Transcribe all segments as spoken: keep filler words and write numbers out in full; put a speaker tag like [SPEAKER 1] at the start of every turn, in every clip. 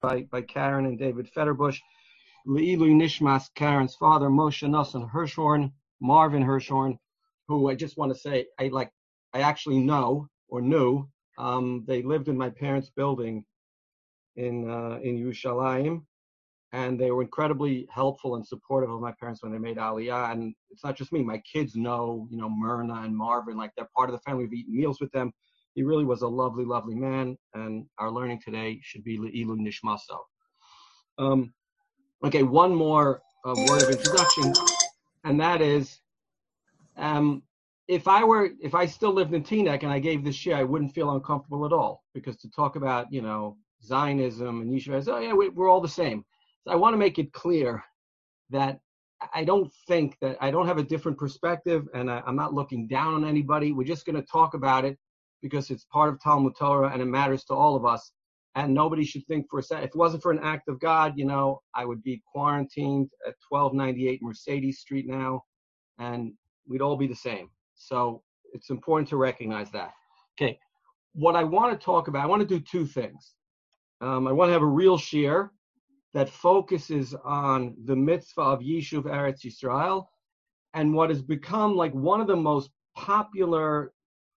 [SPEAKER 1] by, by Karen and David Fetterbush. Le'ilu Nishmas, Karen's father, Moshe Nosson Hirschhorn, Marvin Hirschhorn, who I just want to say, I like, I actually know or knew. Um, they lived in my parents' building in uh, in Yerushalayim, and they were incredibly helpful and supportive of my parents when they made Aliyah. And it's not just me; my kids know, you know, Myrna and Marvin, like they're part of the family. We've eaten meals with them. He really was a lovely, lovely man, and our learning today should be Le'ilu Nishmaso. Um, okay, one more uh, word of introduction, and that is, um, if I were, if I still lived in Teaneck and I gave this share, I wouldn't feel uncomfortable at all, because to talk about, you know, Zionism and Yeshiva, oh yeah, we, we're all the same. So I want to make it clear that I don't think that I don't have a different perspective, and I, I'm not looking down on anybody. We're just going to talk about it because it's part of Talmud Torah and it matters to all of us. And nobody should think for a second, if it wasn't for an act of God, you know, I would be quarantined at twelve ninety-eight Mercedes Street now, and we'd all be the same. So it's important to recognize that. Okay, what I want to talk about, I want to do two things. Um, I want to have a real shir that focuses on the mitzvah of Yishuv Eretz Yisrael and what has become like one of the most popular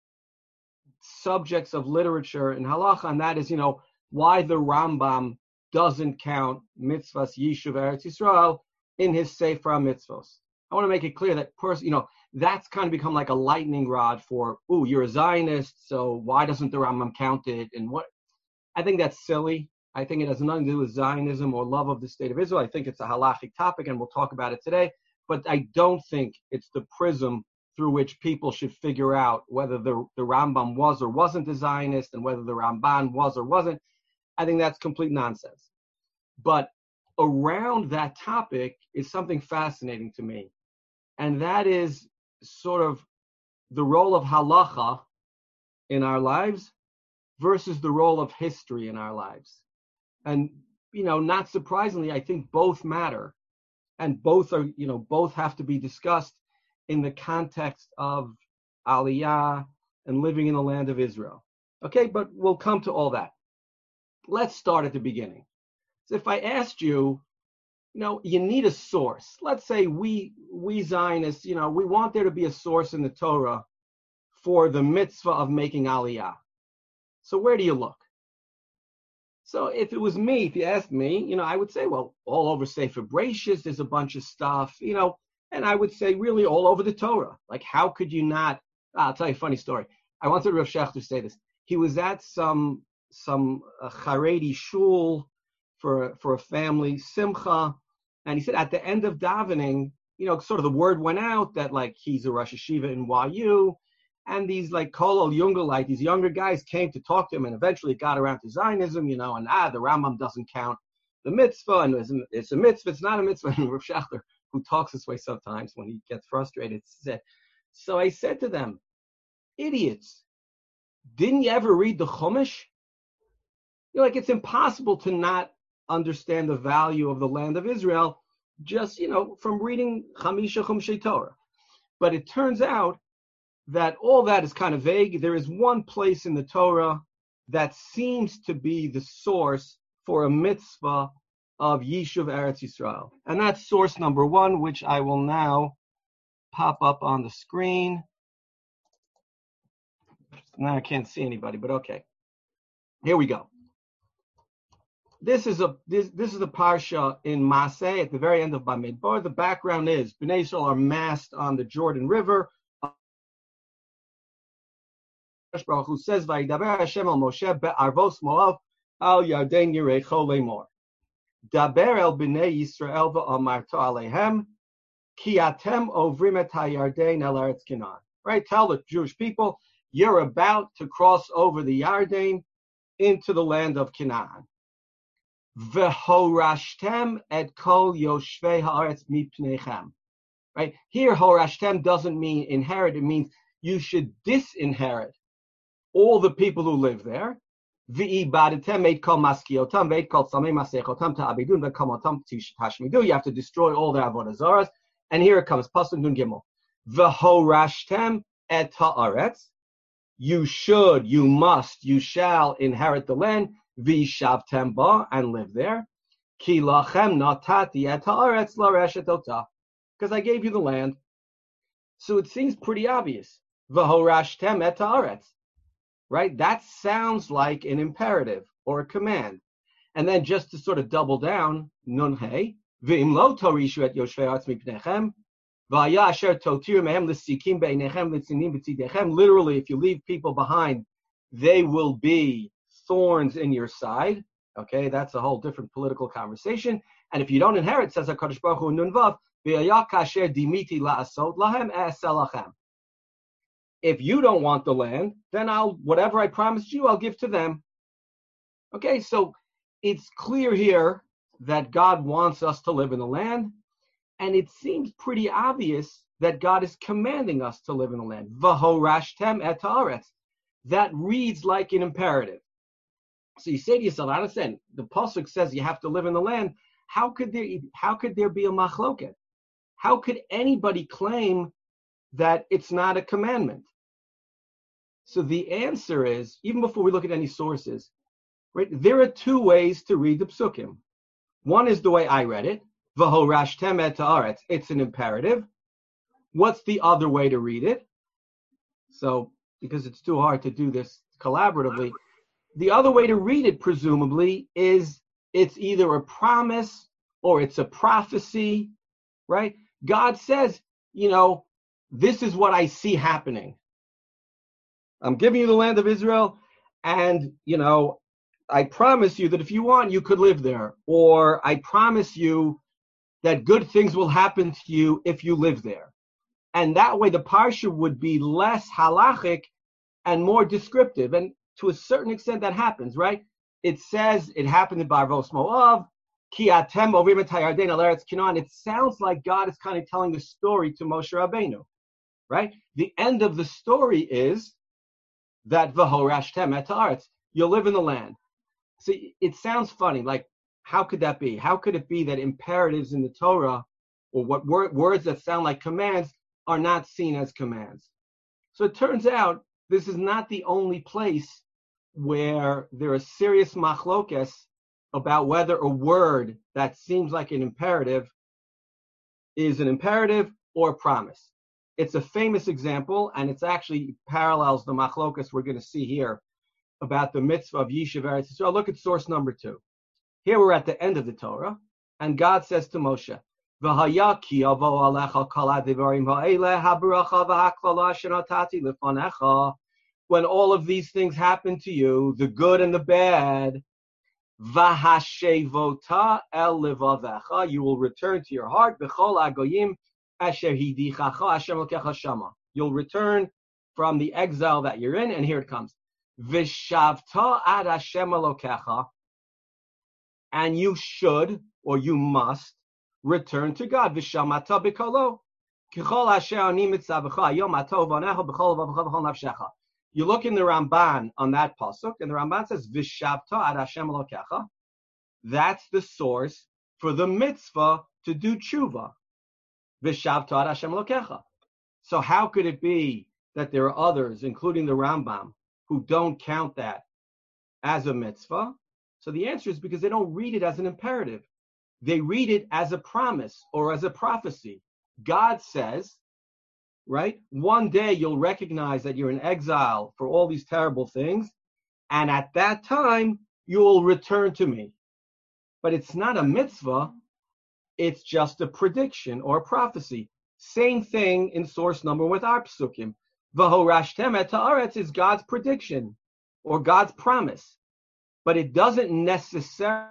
[SPEAKER 1] subjects of literature in halacha, and that is, you know, why the Rambam doesn't count mitzvahs Yishuv Eretz Yisrael in his Sefer HaMitzvos. I want to make it clear that, pers- you know, that's kind of become like a lightning rod for, ooh, you're a Zionist, so why doesn't the Rambam count it? And what? I think that's silly. I think it has nothing to do with Zionism or love of the state of Israel. I think it's a halachic topic, and we'll talk about it today. But I don't think it's the prism through which people should figure out whether the, the Rambam was or wasn't a Zionist and whether the Ramban was or wasn't. I think that's complete nonsense. But around that topic is something fascinating to me, and that is sort of the role of halacha in our lives versus the role of history in our lives. And, you know, not surprisingly, I think both matter, and both are, you know, both have to be discussed in the context of Aliyah and living in the land of Israel. Okay, but we'll come to all that. Let's start at the beginning. So if I asked you, you know, you need a source. Let's say we we Zionists, you know, we want there to be a source in the Torah for the mitzvah of making Aliyah. So where do you look? So if it was me, if you asked me, you know, I would say, well, all over Sefer Bereshis, there's a bunch of stuff, you know, and I would say really all over the Torah. Like, how could you not? Ah, I'll tell you a funny story. I wanted Rav Shechter to say this. He was at some some uh, Haredi shul for for a family simcha, and he said at the end of davening, you know, sort of the word went out that like he's a Rosh Hashiva in Y U, and these like Kolol Jungelite, these younger guys came to talk to him, and eventually it got around to Zionism, you know, and ah, the Rambam doesn't count the mitzvah, and it's a, it's a mitzvah, it's not a mitzvah. And Rav Shechter, who talks this way sometimes when he gets frustrated, said, so I said to them, idiots, didn't you ever read the Chumash? You're like, it's impossible to not understand the value of the land of Israel just, you know, from reading Chamisha Chumshei Torah. But it turns out that all that is kind of vague. There is one place in the Torah that seems to be the source for a mitzvah of Yishuv Eretz Yisrael. And that's source number one, which I will now pop up on the screen. Now I can't see anybody, but okay. Here we go. This is a this this is a parsha in Maseh at the very end of Bamidbar. The background is Bnei Israel are massed on the Jordan River. Baruch Hu says, "Vayidaber Hashem el Moshe be'arvos Moav al Yarden Yerecho lemor. Daber el Bnei Yisrael v'amarto alehem ki atem ovrim et hayarden el Eretz Canaan." Right? Tell the Jewish people, you're about to cross over the Yarden into the land of Canaan. V'horashtem et kol yoshvei haaretz mipneichem. Right? Here, horashtem doesn't mean inherit. It means you should disinherit all the people who live there. V'ibadatem et kol maskiotam ve'et kol samei masechotam ta'abidun ve'kamotam tashmidu. You have to destroy all their avodah zaras. And here it comes. Pasuk Nun Gimel. V'horashtem et haaretz. You should, you must, you shall inherit the land. v'yishavtem ba, and live there. Ki lachem natati et haaretz lareshet ota, because I gave you the land. So it seems pretty obvious. V'horashtem et haaretz, right? That sounds like an imperative or a command. And then just to sort of double down, nun hey, v'im lo torishu et yoshvei haaretz mipnechem, v'haya asher totir mehem l'sikim beinechem l'tzinim b'tzidechem. Literally, if you leave people behind, they will be thorns in your side. Okay, that's a whole different political conversation. And if you don't inherit, says HaKadosh Baruch Hu in Nun Vav, v'haya kasher dimiti la'asot lahem e'aseh lachem. If you don't want the land, then I'll, whatever I promised you, I'll give to them. Okay, so it's clear here that God wants us to live in the land, and it seems pretty obvious that God is commanding us to live in the land. V'horashtem et haaretz. That reads like an imperative. So you say to yourself, I understand, the pasuk says you have to live in the land. How could there, how could there be a machloket? How could anybody claim that it's not a commandment? So the answer is, even before we look at any sources, right, there are two ways to read the psukim. One is the way I read it, v'horashtem et haaretz. It's an imperative. What's the other way to read it? So, because it's too hard to do this collaboratively, the other way to read it, presumably, is it's either a promise or it's a prophecy, right? God says, you know, this is what I see happening. I'm giving you the land of Israel, and, you know, I promise you that if you want, you could live there. Or I promise you that good things will happen to you if you live there. And that way the parsha would be less halachic and more descriptive. And to a certain extent that happens, right? It says it happened in Barvos Moav, Ki atem ovim et hayarden al eretz Canaan. It sounds like God is kind of telling the story to Moshe Rabbeinu, right? The end of the story is that v'horashtem et haaretz, you'll live in the land. See, it sounds funny, like, how could that be? How could it be that imperatives in the Torah, or what wor- words that sound like commands, are not seen as commands? So it turns out this is not the only place where there are serious machlokes about whether a word that seems like an imperative is an imperative or a promise. It's a famous example, and it's actually parallels the machlokes we're going to see here about the mitzvah of Yishuv Eretz Yisrael. Look at source number two. Here we're at the end of the Torah, and God says to Moshe, "V'haya ki yavo alecha kol hadivarim ha'eleh habaracha v'haklala asher natati lefanecha." When all of these things happen to you, the good and the bad, v'hashevota el levavecha, you will return to your heart. B'chol agoyim asher hidichacha Hashem lokecha shama. You'll return from the exile that you're in, and here it comes. V'shavta ad Hashem lokecha, and you should, or you must, return to God. V'shamata b'kolo k'chol asher ani mitzavecha yom atov vanecha b'chol levavecha b'chol nafshecha. You look in the Ramban on that pasuk, and the Ramban says, "V'shavta ad Hashem Elokecha." That's the source for the mitzvah to do tshuva. V'shavta ad Hashem Elokecha. So how could it be that there are others, including the Rambam, who don't count that as a mitzvah? So the answer is because they don't read it as an imperative. They read it as a promise or as a prophecy. God says, right? One day you'll recognize that you're in exile for all these terrible things, and at that time you will return to me. But it's not a mitzvah, it's just a prediction or a prophecy. Same thing in source number with our psukim. V'horashtem et haaretz is God's prediction or God's promise, but it doesn't necessarily,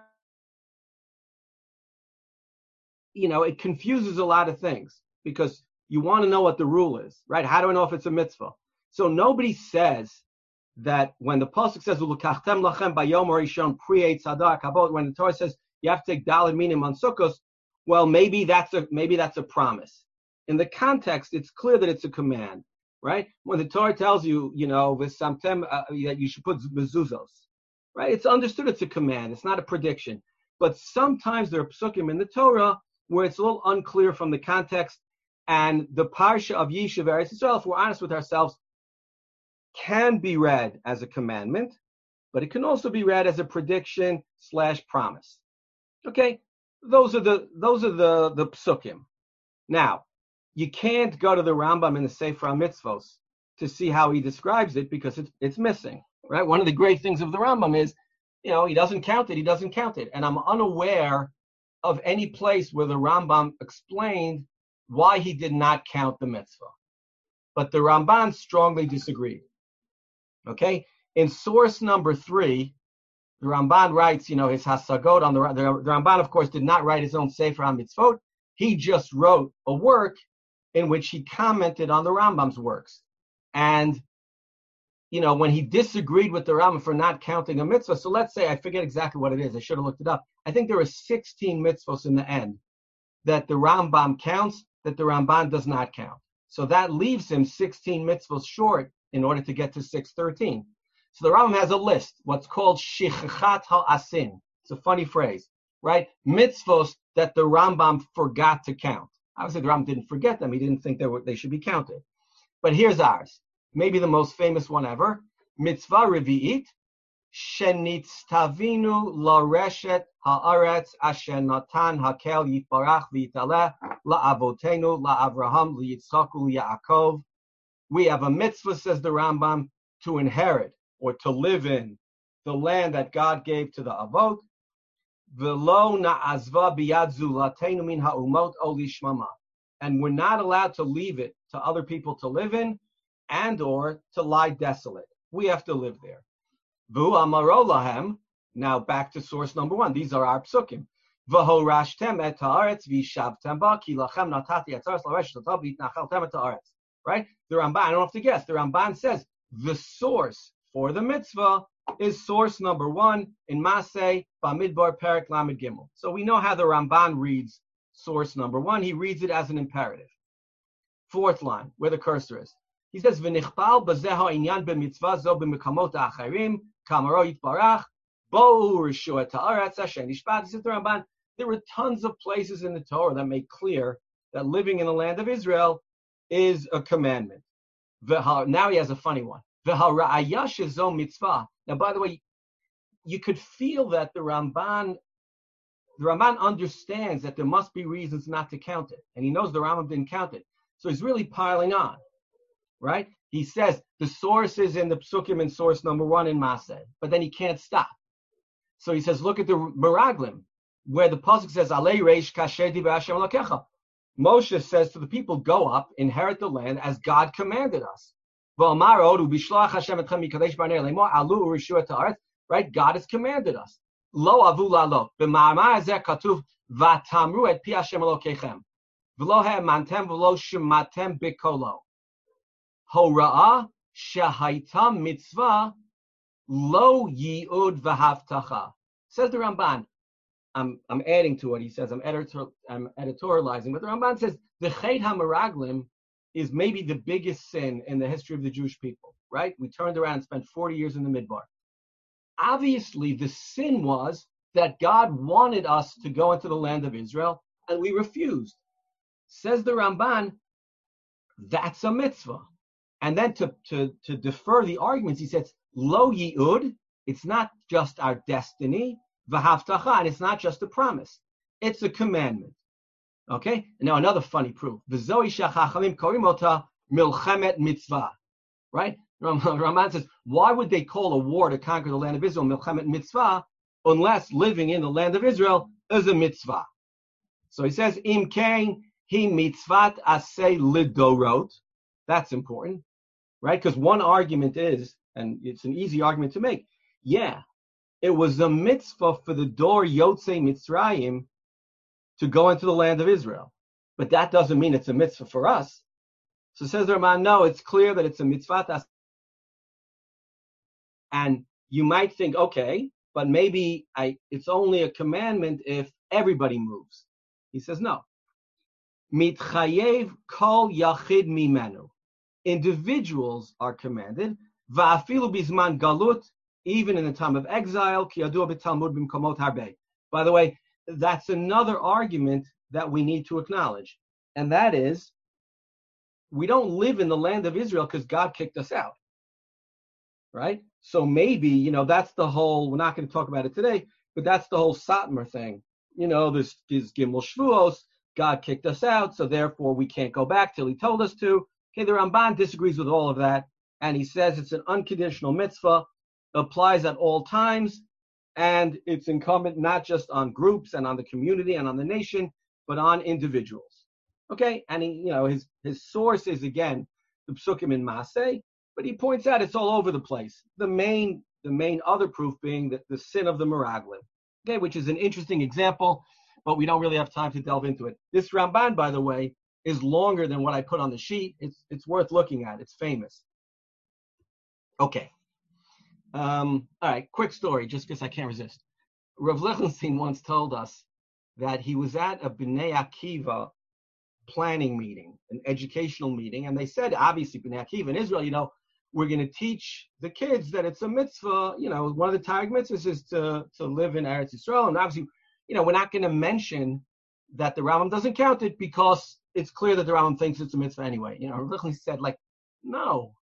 [SPEAKER 1] you know, it confuses a lot of things because you want to know what the rule is, right? How do I know if it's a mitzvah? So nobody says that when the pasuk says "Ulukachtem lachem bayom harishon pri tzadar kabot," when the Torah says you have to take daled minim on sukkos, well, maybe that's a maybe that's a promise. In the context, it's clear that it's a command, right? When the Torah tells you, you know, v'samtem uh, that you should put mezuzos, right? It's understood it's a command. It's not a prediction. But sometimes there are psukim in the Torah where it's a little unclear from the context. And the parsha of Yishuv Eretz Yisrael, if we're honest with ourselves, can be read as a commandment, but it can also be read as a prediction slash promise. Okay, those are the those are the the psukim. Now, you can't go to the Rambam in the Sefer HaMitzvos to see how he describes it because it's it's missing, right? One of the great things of the Rambam is, you know, he doesn't count it, he doesn't count it, and I'm unaware of any place where the Rambam explained why he did not count the mitzvah. But the Ramban strongly disagreed. Okay, in source number three, the Ramban writes, you know, his hasagot on the, the the Ramban, of course, did not write his own Sefer HaMitzvot. He just wrote a work in which he commented on the Rambam's works. And, you know, when he disagreed with the Rambam for not counting a mitzvah, so let's say, I forget exactly what it is, I should have looked it up. I think there are sixteen mitzvahs in the end that the Rambam counts, that the Ramban does not count. So that leaves him sixteen mitzvahs short in order to get to six thirteen. So the Rambam has a list, what's called shichachat ha'asin. It's a funny phrase, right? Mitzvahs that the Rambam forgot to count. Obviously, the Rambam didn't forget them. He didn't think they were they should be counted. But here's ours, maybe the most famous one ever. Mitzvah revi'it, shenitztavinu lareshet haaretz asher natan hakel yitbarach v'yitaleh la'avotenu la'avraham liyitzchaku li'yaakov. We have a mitzvah, says the Rambam, to inherit or to live in the land that God gave to the Avot. V'lo na'azva biyad zulatenu min ha'umot o lishmama. And we're not allowed to leave it to other people to live in and or to lie desolate. We have to live there. V'hu amaro lahem. Now back to source number one. These are our psukim. V'horashtem et ha'aretz v'yishavtem ba ki lachem natati etzaretz l'resh l'tav v'yitnachaltem et ha'aretz. Right? The Ramban, I don't have to guess. The Ramban says the source for the mitzvah is source number one in Maseh Bamidbar Perek Lamed Gimel. So we know how the Ramban reads source number one. He reads it as an imperative. Fourth line, where the cursor is. He says, "V'nichpal b'zeha inyan b'mitzvah zo b'mekamot ha'acharim kamaro yitbarach bo rishu et ha'aretz Hashem nishpat." He says the Ramban, there are tons of places in the Torah that make clear that living in the land of Israel is a commandment. Now he has a funny one. Mitzvah. Now, by the way, you could feel that the Ramban, the Ramban understands that there must be reasons not to count it, and he knows the Rambam didn't count it, so he's really piling on, right? He says the source is in the Psukim in source number one in Maseh, but then he can't stop. So he says, look at the Meraglim, where the pasuk says, "Alei reish kasher divrei Hashem Elokecha." Moshe says to the people, go up, inherit the land as God commanded us. Right? God has commanded us. Lo avu lalo. B'ma'amar hazeh katuv v'tamru et pi Hashem Elokechem. V'lo ha'emantem v'lo shematem b'kolo. Hora'ah shehaita mitzvah lo yi'ud v'havtacha. Says the Ramban. I'm I'm adding to what he says. I'm editor I'm editorializing, but the Ramban says the Chet HaMeraglim is maybe the biggest sin in the history of the Jewish people. Right? We turned around and spent forty years in the Midbar. Obviously, the sin was that God wanted us to go into the land of Israel, and we refused. Says the Ramban, that's a mitzvah. And then to to to defer the arguments, he says lo yi'ud. It's not just our destiny. V'havtacha, and it's not just a promise; it's a commandment. Okay. Now another funny proof: v'zoi shachachamim korim ota milchemet mitzvah. Right? Raman says, why would they call a war to conquer the land of Israel milchemet mitzvah unless living in the land of Israel is a mitzvah? So he says, im kain hi mitzvat aseh lidorot. That's important, right? Because one argument is, and it's an easy argument to make. Yeah. It was a mitzvah for the Dor Yotzei Mitzrayim to go into the land of Israel. But that doesn't mean it's a mitzvah for us. So says the Ramban, no, it's clear that it's a mitzvah. And you might think, okay, but maybe I, it's only a commandment if everybody moves. He says, no. Mitchayev kol yachid mimenu. Individuals are commanded. Va'afilu bizman galut. Even in the time of exile, by the way, that's another argument that we need to acknowledge. And that is, we don't live in the land of Israel because God kicked us out. right? So maybe, you know, that's the whole, we're not going to talk about it today, but that's the whole Satmar thing. You know, this is Gimel Shvuos, God kicked us out, so therefore we can't go back till he told us to. Okay, the Ramban disagrees with all of that, and he says it's an unconditional mitzvah, applies at all times, and it's incumbent not just on groups and on the community and on the nation, but on individuals. Okay, and he, you know, his his source is again the Psukim in Maseh, but he points out it's all over the place. The main the main other proof being that the sin of the Meraglim, okay, which is an interesting example, but we don't really have time to delve into it. This Ramban, by the way, is longer than what I put on the sheet. It's it's worth looking at. It's famous. Okay. Um, all right, quick story, just because I can't resist. Rav Lichtenstein once told us that he was at a Bnei Akiva planning meeting, an educational meeting, and they said, obviously, Bnei Akiva in Israel, you know, we're going to teach the kids that it's a mitzvah, you know, one of the Targum mitzvahs is to, to live in Eretz Yisrael, and obviously, you know, we're not going to mention that the Rambam doesn't count it because it's clear that the Rambam thinks it's a mitzvah anyway. You know, Rav Lichtenstein said, like, no.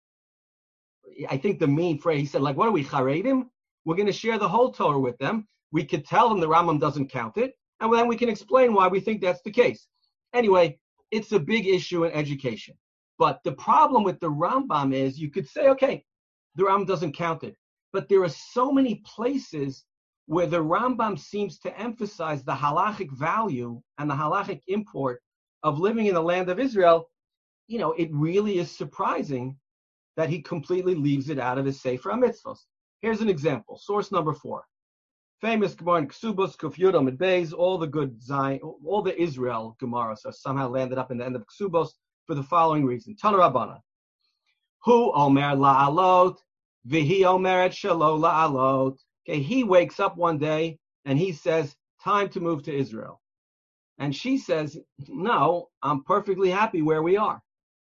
[SPEAKER 1] I think the main phrase, he said, like, what are we, Charedim? We're going to share the whole Torah with them. We could tell them the Rambam doesn't count it, and then we can explain why we think that's the case. Anyway, it's a big issue in education. But the problem with the Rambam is you could say, okay, the Rambam doesn't count it. But there are so many places where the Rambam seems to emphasize the halachic value and the halachic import of living in the land of Israel. You know, it really is surprising that he completely leaves it out of his Sefer HaMitzvos. Here's an example. Source number four. Famous Gemara in Ksubos, Kuf Yud Amud Beis, all the good Zion, all the Israel Gemaras are somehow landed up in the end of Ksubos for the following reason. Tana Rabbana. Hu Omer La'alot, V'hi Omeret Shelo La'alot. Okay, he wakes up one day and he says, time to move to Israel. And she says, no, I'm perfectly happy where we are.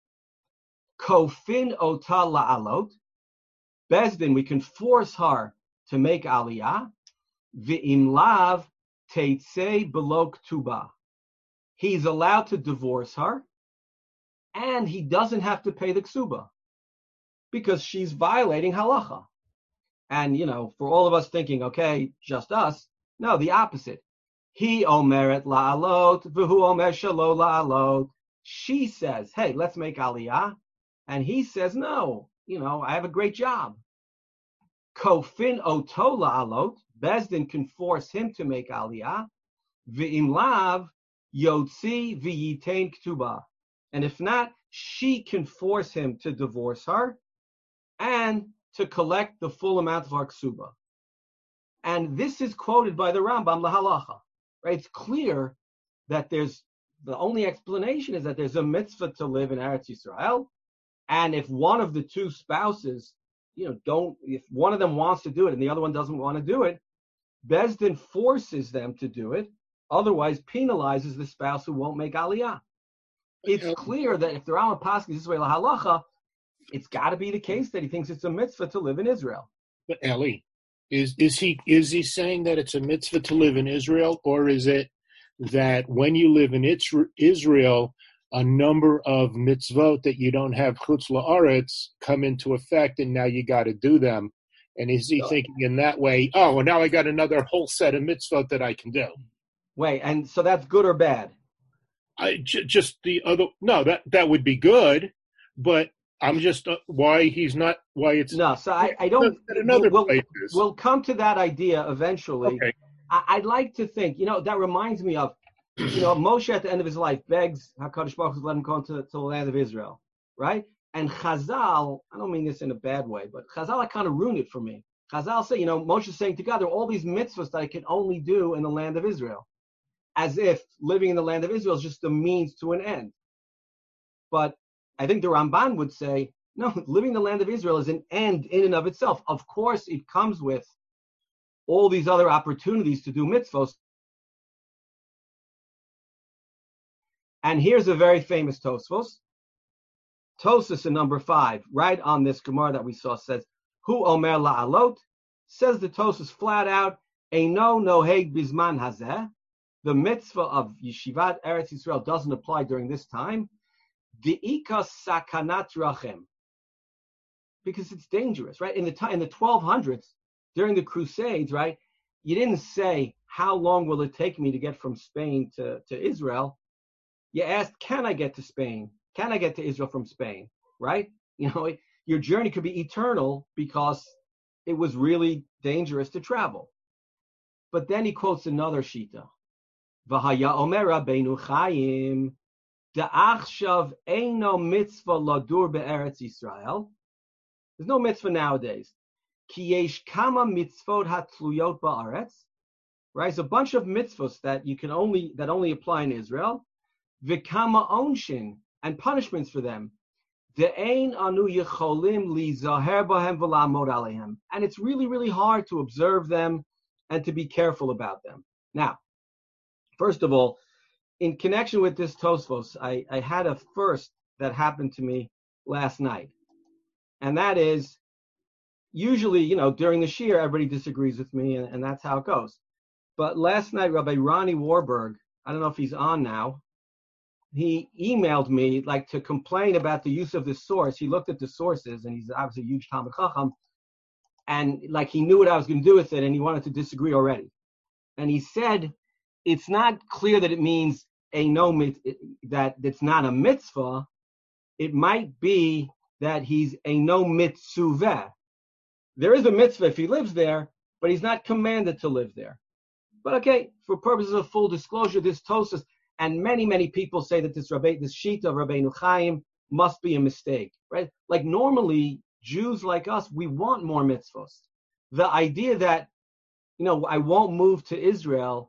[SPEAKER 1] Kofin ota la'alot. Bezdin, we can force her to make aliyah. V'im lav teitzei below k'tuba. He's allowed to divorce her, and he doesn't have to pay the ksuba because she's violating halacha. And, you know, for all of us thinking, okay, just us, no, the opposite. He omeret la'alot, v'hu omer shelo la'alot. She says, hey, let's make aliyah. And he says, no, you know, I have a great job. Kofin oto la'alot, Bezdin can force him to make aliyah. V'im lav yotzi v'yitain k'tuba. And if not, she can force him to divorce her and to collect the full amount of her ksuba. And this is quoted by the Rambam lahalacha. Right? It's clear that there's, the only explanation is that there's a mitzvah to live in Eretz Yisrael. And if one of the two spouses, you know, don't, if one of them wants to do it and the other one doesn't want to do it, Bezdin forces them to do it, otherwise penalizes the spouse who won't make aliyah. It's clear that if the Rambam passes this way lahalacha, it's got to be the case that he thinks it's a mitzvah to live in Israel.
[SPEAKER 2] But Eli, is is he is he saying that it's a mitzvah to live in Israel, or is it that when you live in Israel, a number of mitzvot that you don't have chutz la'aretz come into effect, and now you got to do them? And is he thinking in that way, oh, well, now I got another whole set of mitzvot that I can do?
[SPEAKER 1] Wait, and so that's good or bad?
[SPEAKER 2] I j- just the other, no, that, that would be good, but I'm just, uh, why he's not, why it's...
[SPEAKER 1] No, so I, I don't...
[SPEAKER 2] Another
[SPEAKER 1] we'll,
[SPEAKER 2] places.
[SPEAKER 1] We'll come to that idea eventually.
[SPEAKER 2] Okay.
[SPEAKER 1] I, I'd like to think, you know, that reminds me of, you know, Moshe at the end of his life begs HaKadosh Baruch Hu to let him go to, to the land of Israel, right? And Chazal, I don't mean this in a bad way, but Chazal, I kind of ruined it for me. Chazal say, you know, Moshe's saying together all these mitzvahs that I can only do in the land of Israel, as if living in the land of Israel is just a means to an end. But I think the Ramban would say, no, living in the land of Israel is an end in and of itself. Of course, it comes with all these other opportunities to do mitzvahs. And here's a very famous Tosfos. Tosfos in number five, right on this Gemara that we saw, says, Hu omer la'alot, says the Tosfos flat out, Eino noheg bizman hazeh, the mitzvah of Yeshivat Eretz Yisrael doesn't apply during this time. De'ika sakanat rachem. because it's dangerous, right? In the time in the twelve hundreds, during the Crusades, right? You didn't say, how long will it take me to get from Spain to, to Israel? You asked, can I get to Spain? Can I get to Israel from Spain? Right? You know, it, your journey could be eternal because it was really dangerous to travel. But then he quotes another shita. V'haya omer Rabbeinu Chaim, da'achshav eino mitzvah ladur be'eretz Yisrael. There's no mitzvah nowadays. Ki yesh kama mitzvot hatluyot ba'aretz. Right? It's a bunch of mitzvahs that you can only that only apply in Israel. V'kama onshin, and punishments for them. De'ein anu yecholim li zaher bahem v'la'amod alehem. And it's really, really hard to observe them and to be careful about them. Now, first of all, in connection with this Tosfos, I, I had a first that happened to me last night. And that is, usually, you know, during the Shir, everybody disagrees with me, and, and that's how it goes. But last night, Rabbi Ronnie Warburg, I don't know if he's on now, he emailed me, like, to complain about the use of this source. He looked at the sources, and he's obviously a huge Talmid Chacham, and, like, he knew what I was going to do with it, and he wanted to disagree already. And he said, it's not clear that it means a no mit- that it's not a mitzvah. It might be that he's a no mitzuveh. There is a mitzvah if he lives there, but he's not commanded to live there. But okay, for purposes of full disclosure, this Tosas, and many, many people say that this Rabbi, this Shita of Rabbeinu Chaim must be a mistake, right? Like normally, Jews like us, we want more mitzvahs. The idea that, you know, I won't move to Israel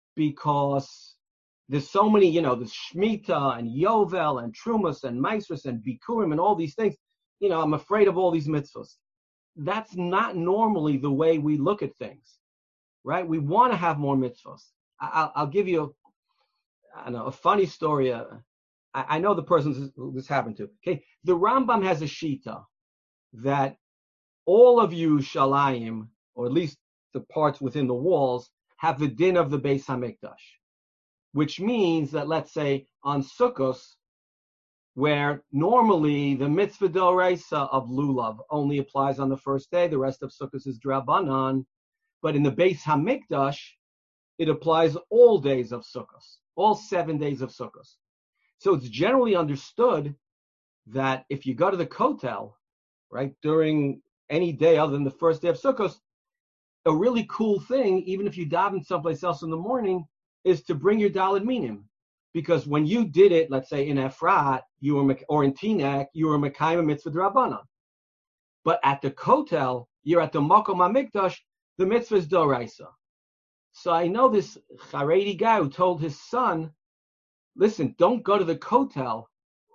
[SPEAKER 1] because there's so many, you know, there's Shemitah and Yovel and Trumas and Maasros and Bikurim and all these things. You know, I'm afraid of all these mitzvahs. That's not normally the way we look at things, right? We want to have more mitzvahs. I'll, I'll give you, I don't know, a funny story. Uh, I, I know the person who this happened to. Okay, the Rambam has a shita that all of Yerushalayim, or at least the parts within the walls, have the din of the Beis Hamikdash, which means that, let's say, on Sukkos, where normally the mitzvah d'oraisa of lulav only applies on the first day, the rest of Sukkos is drabanan, but in the Beis Hamikdash, it applies all days of Sukkos, all seven days of Sukkos. So it's generally understood that if you go to the Kotel, right, during any day other than the first day of Sukkos, a really cool thing, even if you daven someplace else in the morning, is to bring your Daled Minim. Because when you did it, let's say in Efrat, you were, or in Teaneck, you were Mekayim Mitzvah D'Rabbanan. But at the Kotel, you're at the Makom HaMikdash, the mitzvah is D'Oraisa. So I know this Haredi guy who told his son, listen, don't go to the Kotel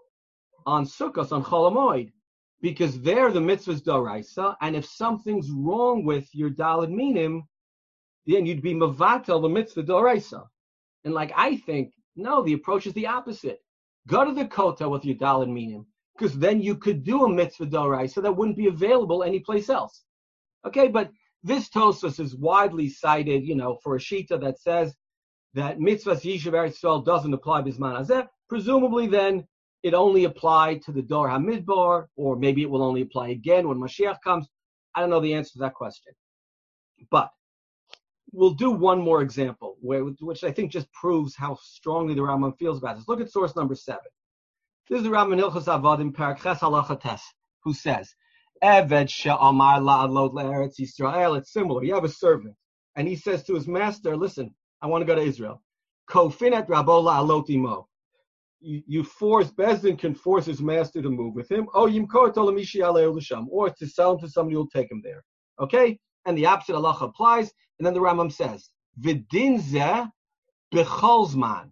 [SPEAKER 1] on Sukkot, on Chol HaMoed, because there the mitzvah is D'Oraisa, and if something's wrong with your Daled Minim, then you'd be Mavatel the mitzvah D'Oraisa. And like I think, no, the approach is the opposite. Go to the Kotel with your Daled Minim, because then you could do a mitzvah D'Oraisa that wouldn't be available anyplace else. Okay, but this Tosfos is widely cited, you know, for a shita that says that mitzvahs Yishuv Eretz Yisrael doesn't apply bisman hazeh. Presumably, then it only applied to the Dor HaMidbar, or maybe it will only apply again when Mashiach comes. I don't know the answer to that question, but we'll do one more example, where, which I think just proves how strongly the Rambam feels about this. Look at source number seven. This is the Rambam in Hilchos Avodim, Parak Ches Halacha Tes, who says, Eved she'amar la'alot le'eretz Yisrael. It's similar. You have a servant, and he says to his master, listen, I want to go to Israel. Kofinet rabo la'alot imo. You force, Bezdin can force his master to move with him, or yimkor to l'mishi alei l'sham, or to sell him to somebody who will take him there. Okay? And the opposite halacha applies, and then the Rambam says, V'din zeh b'chol zman.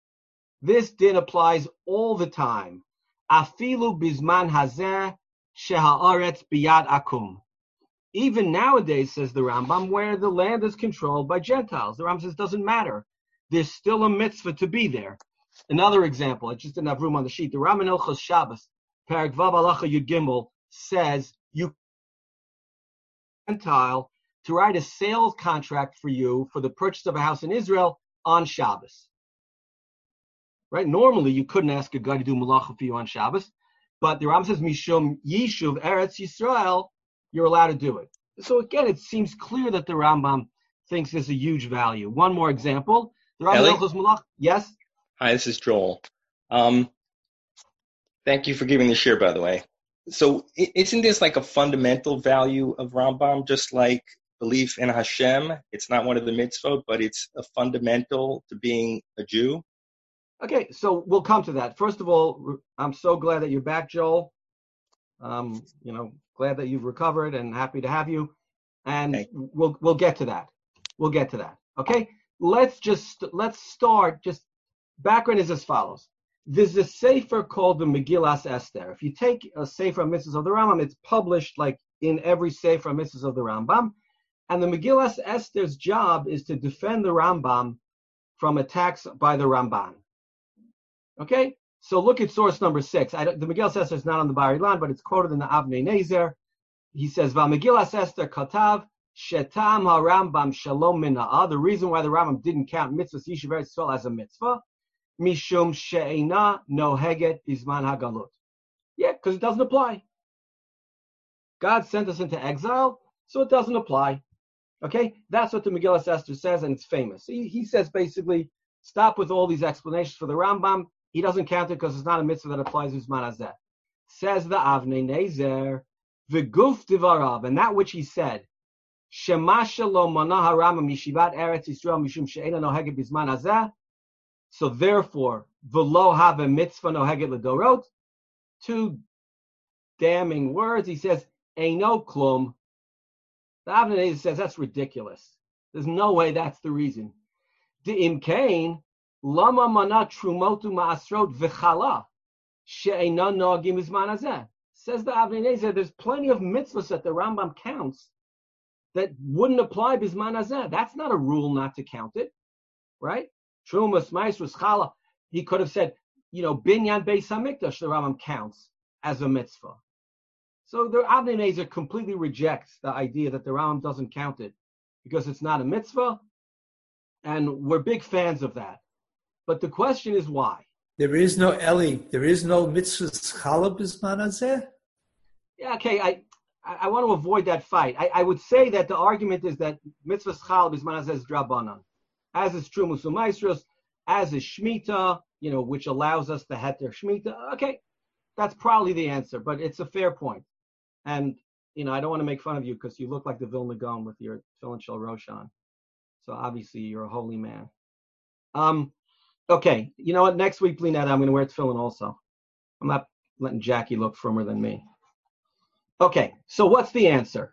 [SPEAKER 1] This din applies all the time. Afilu bizman hazeh sheha'aretz biyad akum. Even nowadays, says the Rambam, where the land is controlled by Gentiles. The Rambam says it doesn't matter. There's still a mitzvah to be there. Another example, I just didn't have room on the sheet. The Rambam in Hilchos Shabbos, Perek Vav Halacha Yud Gimel, says you Gentile to write a sales contract for you for the purchase of a house in Israel on Shabbos. Right? Normally, you couldn't ask a guy to do malacha for you on Shabbos, But the Rambam says, Mishum Yishuv Eretz Yisrael, you're allowed to do it. So again, it seems clear that the Rambam thinks there's a huge value. One more example. The Rambam Hilchos Malach. Yes?
[SPEAKER 3] Hi, this is Joel. Um, thank you for giving the share, by the way. So isn't this like a fundamental value of Rambam, just like belief in Hashem? It's not one of the mitzvot, but it's a fundamental to being a Jew.
[SPEAKER 1] Okay, so we'll come to that. First of all, I'm so glad that you're back, Joel. Um, you know, glad that you've recovered and happy to have you. And okay. we'll we'll get to that. We'll get to that. Okay, let's just let's start. Just background is as follows. There's a sefer called the Megillas Esther. If you take a sefer mitzvahs of the Rambam, it's published like in every sefer mitzvahs of the Rambam. And the Megillas Esther's job is to defend the Rambam from attacks by the Ramban. Okay, so look at source number six. I the Megillas Esther is not on the Bar Ilan, but it's quoted in the Avnei Nezer. He says, "Va Megillas Esther katav shetam haRambam shalom mina'ah." The reason why the Rambam didn't count mitzvahs Yishuv Eretz Yisrael as a mitzvah, mishum she'ena noheget bizman hagalut. Yeah, because it doesn't apply. God sent us into exile, so it doesn't apply. Okay, that's what the Megillas Esther says, and it's famous. He, he says basically, stop with all these explanations for the Rambam. He doesn't count it because it's not a mitzvah that applies to Zman Hazeh. Says the Avnei Nezer, v'guf divarav, and that which he said, shema shalom mana harama mishivat eretz Yisrael mishum she'ena noheget bizman hazeh. So therefore, v'lo have a mitzvah noheget ledorot. Two damning words. He says, eino klum. The Avnei Nezer says that's ridiculous. There's no way that's the reason. De'im kain. Lama mana trumotu ma'asrot v'chala she'eina noagim bizman hazeh. Says the Avnei Nezer, there's plenty of mitzvahs that the Rambam counts that wouldn't apply bizman hazeh. That's not a rule not to count it, right? Trumas, ma'asros, chala. He could have said, you know, binyan beis hamikdash, the Rambam counts as a mitzvah. So the Avnei Nezer completely rejects the idea that the Rambam doesn't count it because it's not a mitzvah, and we're big fans of that. But the question is why?
[SPEAKER 4] There is no Eli. There is no mitzvah chala bizman hazeh.
[SPEAKER 1] Yeah, okay. I, I I want to avoid that fight. I, I would say that the argument is that mitzvah chala bizman hazeh is drabanan, as is trumus u'maisros, as is shmita, you know, which allows us to heter shmita. Okay, that's probably the answer, but it's a fair point. And you know, I don't want to make fun of you because you look like the Vilna Gaon with your tefillin shel Rosh on. So obviously you're a holy man. Um. Okay, you know what? Next week, Blinetta, I'm going to wear tefillin also. I'm not letting Jackie look firmer than me. Okay, so what's the answer?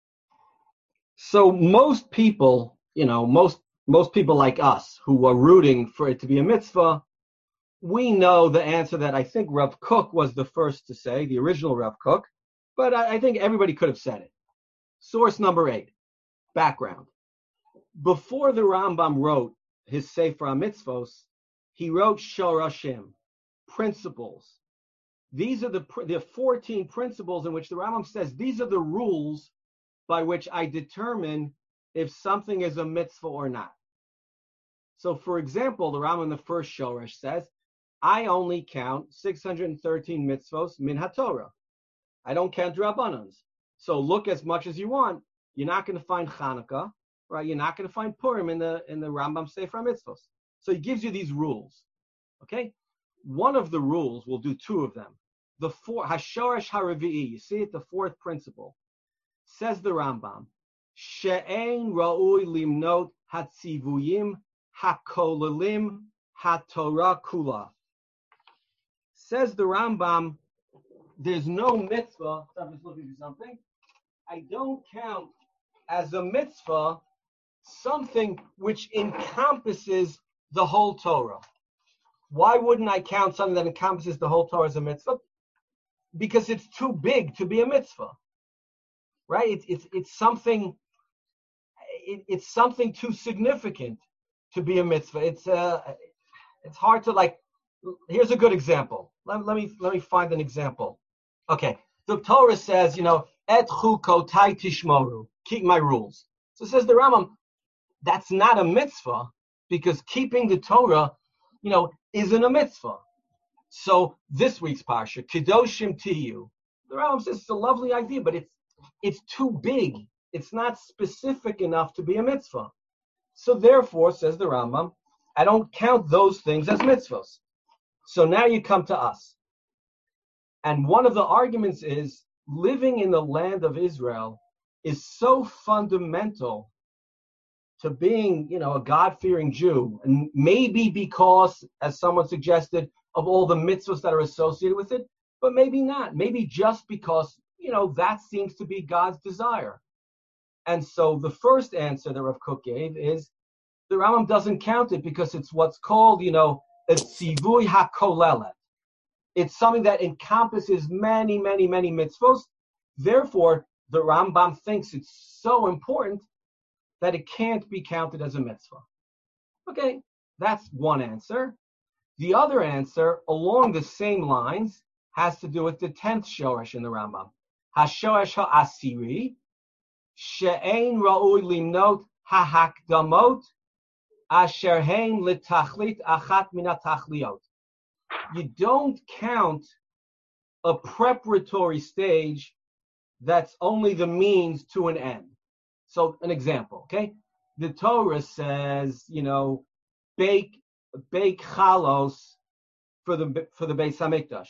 [SPEAKER 1] So most people, you know, most most people like us who are rooting for it to be a mitzvah, we know the answer that I think Rav Kook was the first to say, the original Rav Kook, but I, I think everybody could have said it. Source number eight, background. Before the Rambam wrote his Sefer HaMitzvos, he wrote Shorashim, principles. These are the the fourteen principles in which the Rambam says these are the rules by which I determine if something is a mitzvah or not. So, for example, the Rambam in the first Shorash says, I only count six hundred thirteen mitzvos min haTorah. I don't count Rabbanans. So look as much as you want. You're not going to find Hanukkah, right? You're not going to find Purim in the in the Rambam Sefer HaMitzvos. So he gives you these rules, okay? One of the rules, we'll do two of them. The four, Hashorash Haravi'i, you see it, the fourth principle. Says the Rambam, She'ein ra'ui limnot hatzivuyim hakolalim haTorah kula. Says the Rambam, there's no mitzvah, I'm just looking for something, I don't count as a mitzvah something which encompasses the whole Torah. Why wouldn't I count something that encompasses the whole Torah as a mitzvah? Because it's too big to be a mitzvah, right? It's it's it's something. It, it's something too significant to be a mitzvah. It's uh, it's hard to like. Here's a good example. Let, let me let me find an example. Okay, the Torah says, you know, et chukotai tishmoru, keep my rules. So says the Rambam, that's not a mitzvah. That's not a mitzvah because keeping the Torah, you know, isn't a mitzvah. So this week's parsha, Kedoshim Tiyu, the Rambam says it's a lovely idea, but it's it's too big. It's not specific enough to be a mitzvah. So therefore, says the Rambam, I don't count those things as mitzvahs. So now you come to us. And one of the arguments is living in the land of Israel is so fundamental to being, you know, a God-fearing Jew. And maybe because, as someone suggested, of all the mitzvahs that are associated with it, but maybe not. Maybe just because, you know, that seems to be God's desire. And so the first answer that Rav Kook gave is the Rambam doesn't count it because it's what's called, you know, a tzivui hakolelet. It's something that encompasses many, many, many mitzvos. Therefore, the Rambam thinks it's so important that it can't be counted as a mitzvah. Okay, that's one answer. The other answer, along the same lines, has to do with the tenth shoresh in the Rambam. HaShoresh ha'asiri, she'ein ra'ui limnot ha'hakdamot, asher hein litachlit achat min ha'tachliot. You don't count a preparatory stage that's only the means to an end. So an example, okay? The Torah says, you know, bake bake chalos for the for the Beis Hamikdash.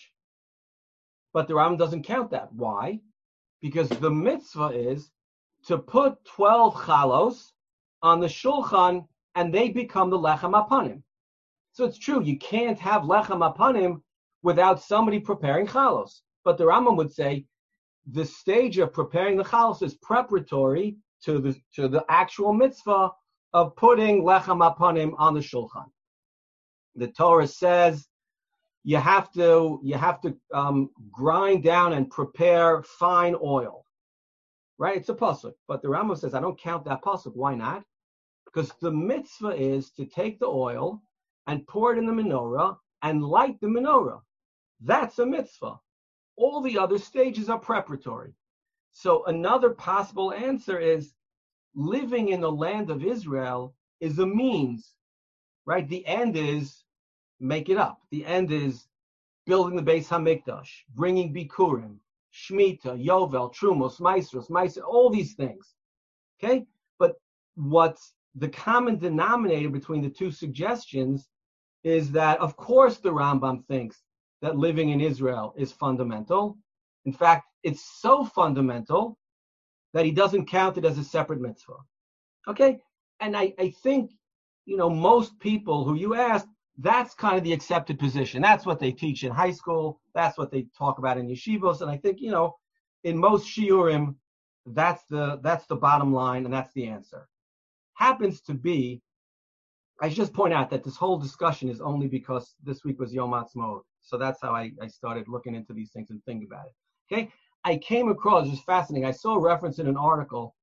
[SPEAKER 1] But the Rambam doesn't count that. Why? Because the mitzvah is to put twelve chalos on the shulchan and they become the lechem apanim. So it's true, you can't have lechem apanim without somebody preparing chalos. But the Rambam would say the stage of preparing the chalos is preparatory to the to the actual mitzvah of putting lechem apanim on the shulchan. The Torah says you have to you have to um, grind down and prepare fine oil, right? It's a pasuk, but the Rambam says I don't count that pasuk. Why not? Because the mitzvah is to take the oil and pour it in the menorah and light the menorah. That's a mitzvah. All the other stages are preparatory. So another possible answer is living in the land of Israel is a means, right? The end is make it up. The end is building the Beis Hamikdash, bringing Bikurim, Shemitah, Yovel, Trumos, Maasros, Meiser, all these things. Okay? But what's the common denominator between the two suggestions is that, of course, the Rambam thinks that living in Israel is fundamental. In fact, it's so fundamental that he doesn't count it as a separate mitzvah. Okay? And I, I think, you know, most people who you ask, that's kind of the accepted position. That's what they teach in high school. That's what they talk about in yeshivos. And I think, you know, in most shiurim, that's the that's the bottom line, and that's the answer. Happens to be, I should just point out that this whole discussion is only because this week was Yom Ha'atzmaut. So that's how I, I started looking into these things and thinking about it. Okay? I came across, it was fascinating, I saw a reference in an article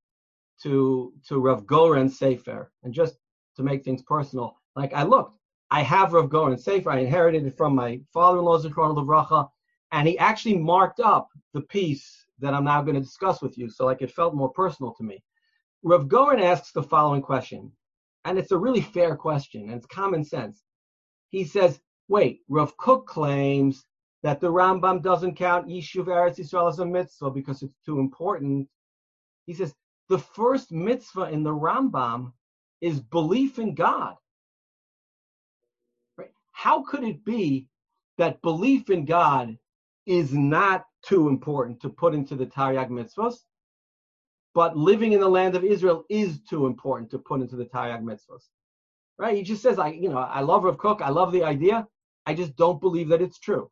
[SPEAKER 1] to to Rav Goren's Sefer. And just to make things personal, like I looked, I have Rav Goren's Sefer. I inherited it from my father-in-law, Zichrono Livracha, and he actually marked up the piece that I'm now going to discuss with you, so like it felt more personal to me. Rav Goren asks the following question, and it's a really fair question, and it's common sense. He says, wait, Rav Kook claims that the Rambam doesn't count Yishuv Eretz Yisrael as a mitzvah because it's too important. He says, the first mitzvah in the Rambam is belief in God. Right? How could it be that belief in God is not too important to put into the Taryag mitzvahs, but living in the land of Israel is too important to put into the Taryag mitzvahs? Right? He just says, I, you know, I love Rav Kook, I love the idea, I just don't believe that it's true.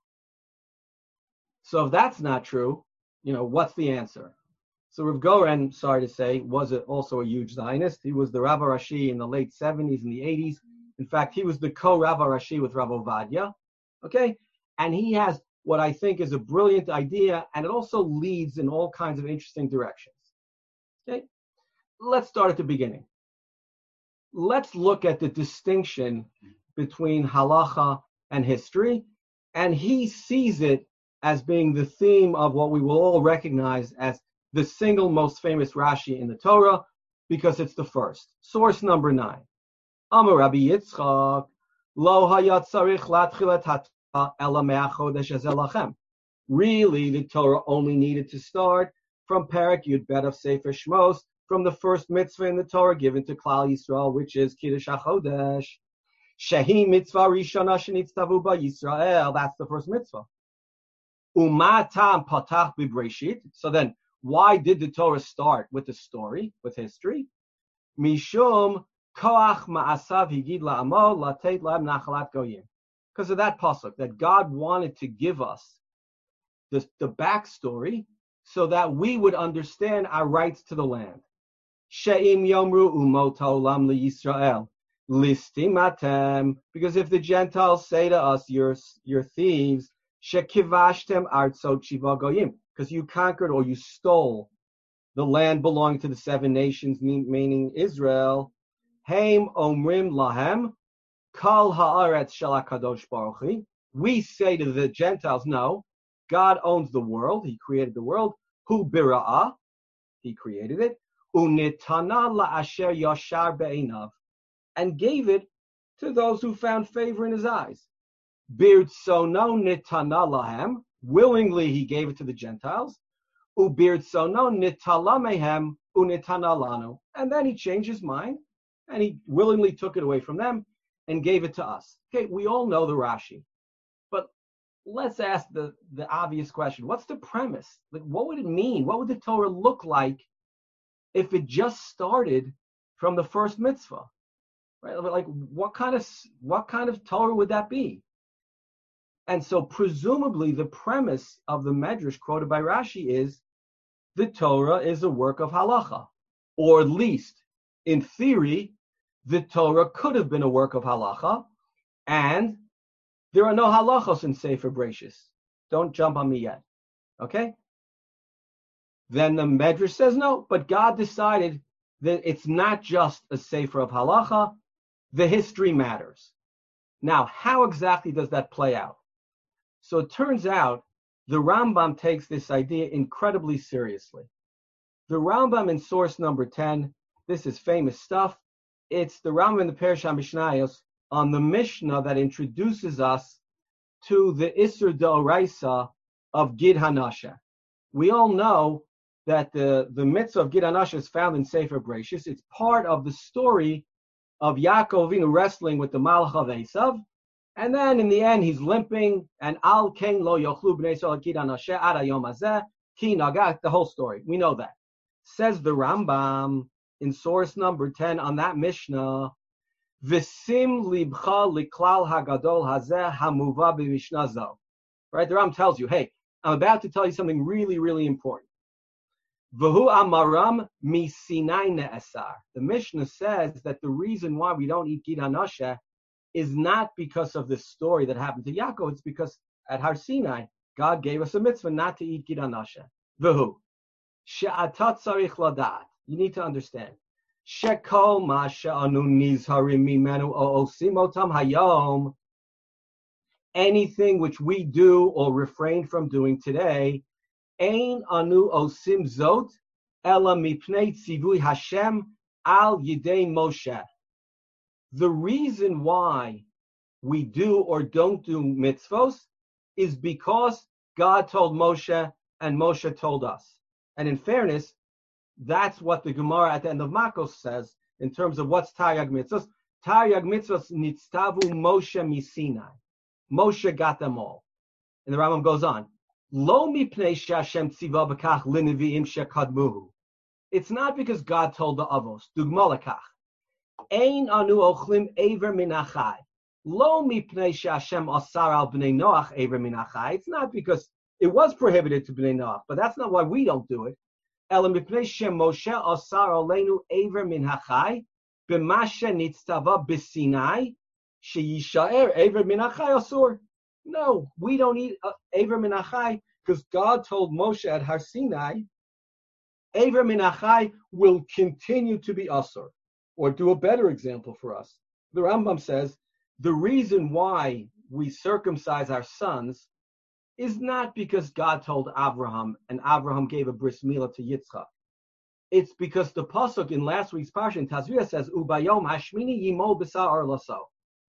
[SPEAKER 1] So if that's not true, you know, what's the answer? So Rav Goren, sorry to say, was also a huge Zionist. He was the Rav Rashi in the late seventies and the eighties. In fact, he was the co-Rav Rashi with Rav Ovadia. Okay? And he has what I think is a brilliant idea, and it also leads in all kinds of interesting directions. Okay? Let's start at the beginning. Let's look at the distinction between halacha and history, and he sees it as being the theme of what we will all recognize as the single most famous Rashi in the Torah, because it's the first. Source number nine. Amar Rabbi Yitzchak, Lo hayat tzarich latchilat ela me'achodesh hazeh lachem. Really, the Torah only needed to start from Parak Yud Bet of Sefer Shmos, from the first mitzvah in the Torah given to Klal Yisrael, which is Kiddush HaChodesh. Shehi mitzvah rishona shenitztavu ba Yisrael. That's the first mitzvah. Uma tam patach b'Breshit. So then, why did the Torah start with the story, with history? Mishum koach ma'asav higid la'amo latet la'am nachalat goyim. Because of that pasuk, that God wanted to give us the, the backstory so that we would understand our rights to the land. She'im yomru umot ha'olam liYisrael listimatem. Because if the Gentiles say to us, you're, you're thieves, she'kivashtem artzot shiva goyim, because you conquered or you stole the land belonging to the seven nations, meaning Israel. Haim omrim lahem kol haaretz shel HaKadosh Baruch Hu. We say to the Gentiles, no, God owns the world. He created the world. Hu bira'ah. He created it. Unitana la'asher yashar be'einav. And gave it to those who found favor in his eyes. Birtsono nitana lahem. Willingly he gave it to the Gentiles. Ubirtsono nitala mehem unitana lanu. And then he changed his mind and he willingly took it away from them and gave it to us. Okay, we all know the Rashi. But let's ask the, the obvious question. What's the premise? Like, what would it mean? What would the Torah look like if it just started from the first mitzvah? Right? Like, what kind of what kind of Torah would that be? And so presumably the premise of the Medrash quoted by Rashi is the Torah is a work of halacha. Or at least, in theory, the Torah could have been a work of halacha, and there are no halachos in Sefer Bereshis. Don't jump on me yet. Okay? Then the Medrash says no, but God decided that it's not just a Sefer of halacha, the history matters. Now, how exactly does that play out? So it turns out the Rambam takes this idea incredibly seriously. The Rambam in source number ten, this is famous stuff. It's the Rambam in the Perush HaMishnayos on the Mishnah that introduces us to the Isur D'Oraisa of Gid Hanasha. We all know that the, the mitzvah of Gid Hanasha is found in Sefer Bereshis. It's part of the story of Yaakov Avinu wrestling with the Malach of Esav. And then in the end, he's limping, and Al Ken Lo Yochlu Bnei Yisrael Gid Hanasha Ad Hayom Hazeh Ki Nagat, the whole story. We know that. Says the Rambam in source number ten on that Mishnah, V'sim libcha liklal hagadol hazeh hamuva b'mishnah zo. Right? The Rambam tells you, hey, I'm about to tell you something really, really important. V'hu amaram mi Sinai ne'esar. The Mishnah says that the reason why we don't eat Gid Hanasha is not because of this story that happened to Yaakov. It's because at Har Sinai, God gave us a mitzvah not to eat Gid Hanasha. V'hu she'atat tzarich ladat. You need to understand. Shekol ma she'anu nizharim mimenu o osim otam hayom. Anything which we do or refrain from doing today, ein anu osim zot ela mipnei tzivui Hashem al yidei Moshe. The reason why we do or don't do mitzvos is because God told Moshe and Moshe told us. And in fairness, that's what the Gemara at the end of Makos says in terms of what's Taryag Mitzvos. Taryag Mitzvos nitztavu Moshe misinai. Moshe got them all. And the Rambam goes on. Lo mipnei she'Hashem tziva b'kach lineviim shekadmuhu. It's not because God told the Avos. Dugma lekach. Ein anu ochlim ever minachai. Lo mipnei she'Hashem asar al bnei Noach ever minachai. It's not because it was prohibited to bnei Noach, but that's not why we don't do it. Ela mipnei she'Moshe asar aleinu ever min hachai b'mashe nitztava b'sinai sheyishaer ever min hachai asur. No, we don't eat uh, ever min hachai because God told Moshe at Har Sinai, ever min hachai will continue to be asur. Or do a better example for us. The Rambam says the reason why we circumcise our sons is not because God told Abraham and Abraham gave a bris milah to Yitzchak. It's because the pasuk in last week's parsha in Tazria says, "Ubayom hashmini yimol b'sa'ar laso."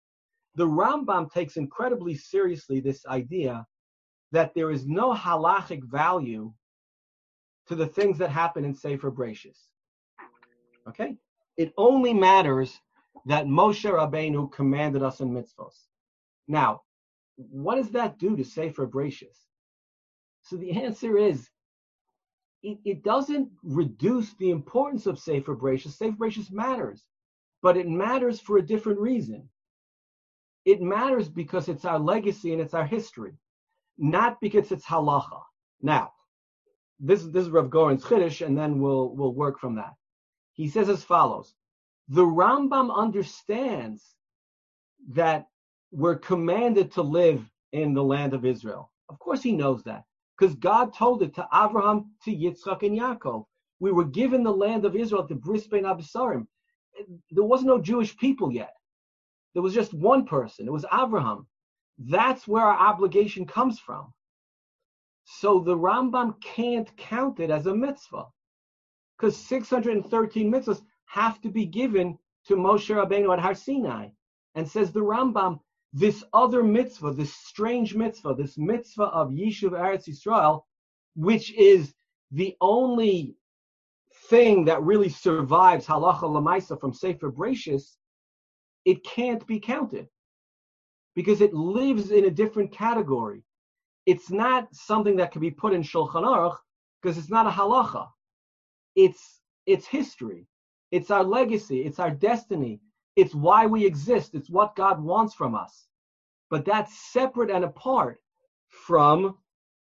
[SPEAKER 1] the Rambam takes incredibly seriously this idea that there is no halachic value to the things that happen in Sefer Bereshis. Okay? It only matters that Moshe Rabbeinu commanded us in mitzvos. Now, what does that do to Sefer Bereshis? So the answer is, it, it doesn't reduce the importance of Sefer Bereshis. Sefer Bereshis matters, but it matters for a different reason. It matters because it's our legacy and it's our history, not because it's halacha. Now, this, this is Rav Goren's Chiddush, and then we'll, we'll work from that. He says as follows: the Rambam understands that we're commanded to live in the land of Israel. Of course he knows that, because God told it to Abraham, to Yitzchak, and Yaakov. We were given the land of Israel, the Bris Bein Abisarim. There was no Jewish people yet. There was just one person. It was Abraham. That's where our obligation comes from. So the Rambam can't count it as a mitzvah, because six hundred thirteen mitzvahs have to be given to Moshe Rabbeinu at Har Sinai. And says the Rambam, this other mitzvah, this strange mitzvah, this mitzvah of Yishuv Eretz Yisrael, which is the only thing that really survives halacha lemaisa from Sefer Bereshis, it can't be counted because it lives in a different category. It's not something that can be put in Shulchan Aruch because it's not a halacha. It's it's history. It's our legacy. It's our destiny. It's why we exist. It's what God wants from us. But that's separate and apart from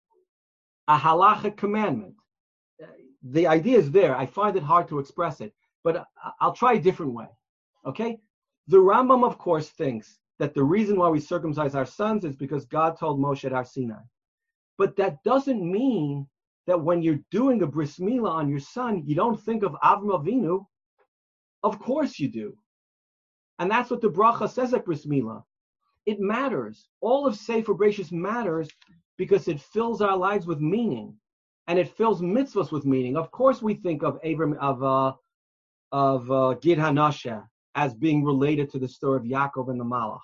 [SPEAKER 1] a halachic commandment. The idea is there. I find it hard to express it, but I'll try a different way. Okay? The Rambam, of course, thinks that the reason why we circumcise our sons is because God told Moshe at Har Sinai. But that doesn't mean that when you're doing a bris milah on your son, you don't think of Avram Avinu. Of course you do. And that's what the bracha says at bris milah. It matters. All of Sefer Bereshis matters because it fills our lives with meaning, and it fills mitzvahs with meaning. Of course, we think of Abram of uh, of uh, Gid Hanasha as being related to the story of Yaakov and the Malach.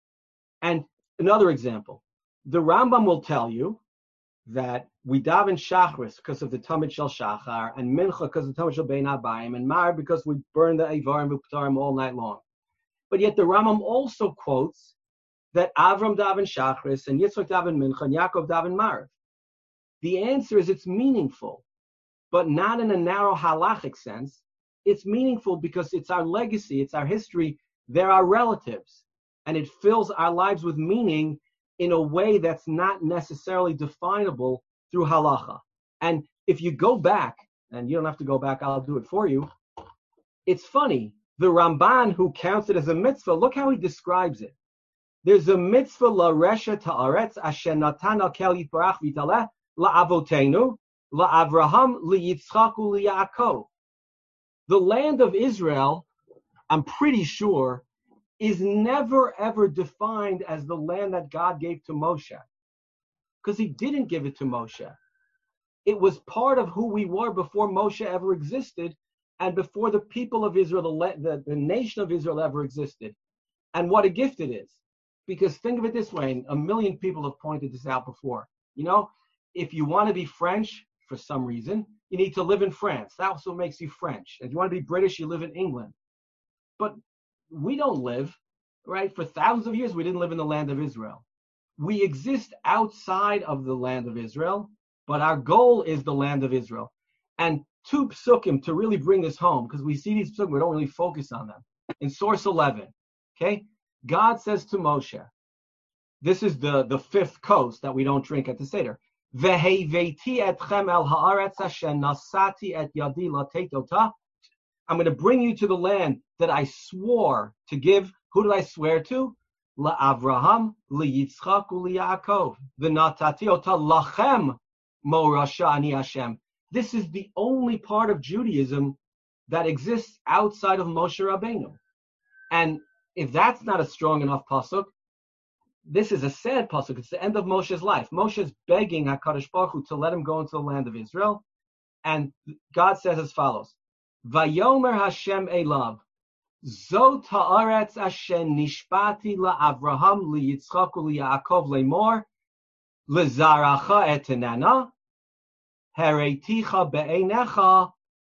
[SPEAKER 1] And another example, the Rambam will tell you that we daven Shachris because of the Tamid Shel Shachar, and Mincha because of the Tamid Shel Bein Habayim, and Mar because we burn the Eivarim V'Ptarim all night long. But yet the Rambam also quotes that Avram daven Shachris, and Yitzchak daven Mincha, and Yaakov daven Mar. The answer is it's meaningful, but not in a narrow halachic sense. It's meaningful because it's our legacy, it's our history, they're our relatives, and it fills our lives with meaning in a way that's not necessarily definable through halacha. And if you go back, and you don't have to go back, I'll do it for you, it's funny, the Ramban who counts it as a mitzvah, look how he describes it. There's a mitzvah la resha ta'aretz asher natan al kel yitbarach v'taleh la'avotenu la'avraham li'yitzchak u'li'yaakov. The land of Israel, I'm pretty sure, is never ever defined as the land that God gave to Moshe, because he didn't give it to Moshe. It was part of who we were before Moshe ever existed, and before the people of Israel, the, the, the nation of Israel ever existed. And what a gift it is. Because think of it this way, and a million people have pointed this out before. You know, if you want to be French for some reason, you need to live in France. That also makes you French. If you want to be British, you live in England. But we don't live, right? For thousands of years, we didn't live in the land of Israel. We exist outside of the land of Israel, but our goal is the land of Israel. And two psukim to really bring this home, because we see these psukim, we don't really focus on them. In source eleven, okay, God says to Moshe, this is the, the fifth coast that we don't drink at the Seder. Ve'heveiti etchem el haaretz asher nasati et yadi lateit ota. I'm going to bring you to the land that I swore to give. Who did I swear to? LaAvraham, LaYitzchak, LaYaakov. V'natati ota lachem morasha ani Hashem. This is the only part of Judaism that exists outside of Moshe Rabbeinu. And if that's not a strong enough pasuk, this is a sad pasuk. It's the end of Moshe's life. Moshe's begging HaKadosh Baruch Hu to let him go into the land of Israel. And God says as follows, Vayomer Hashem Elav, Zot haaretz asher nishbati la'Avraham liYitzchak u'liYaakov lemor lezaracha etenana hereticha be'einecha.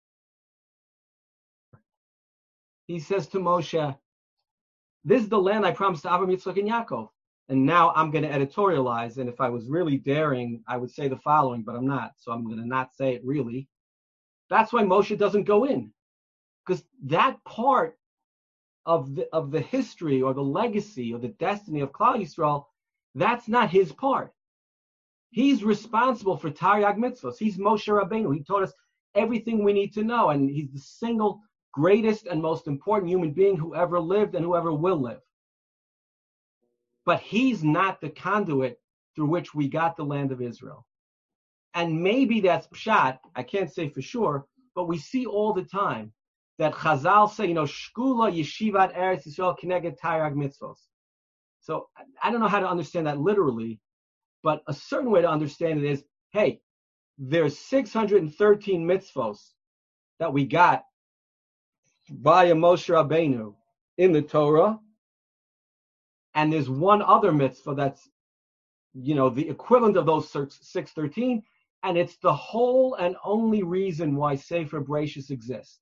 [SPEAKER 1] He says to Moshe, this is the land I promised to Avraham, Yitzchak, and Yaakov. And now I'm going to editorialize, and if I was really daring, I would say the following, but I'm not, so I'm going to not say it really. That's why Moshe doesn't go in, because that part of the of the history or the legacy or the destiny of Klal Yisrael, that's not his part. He's responsible for Taryag mitzvos. He's Moshe Rabbeinu. He taught us everything we need to know, and he's the single greatest and most important human being who ever lived and who ever will live. But he's not the conduit through which we got the land of Israel. And maybe that's pshat, I can't say for sure, but we see all the time that Chazal say, you know, Shkula Yeshivat Eretz Yisrael Keneged Taryag Mitzvos. So I don't know how to understand that literally, but a certain way to understand it is, hey, there's six hundred thirteen mitzvos that we got via Moshe Rabbeinu in the Torah, and there's one other mitzvah that's, you know, the equivalent of those six thirteen, and it's the whole and only reason why Sefer Bereshis exists.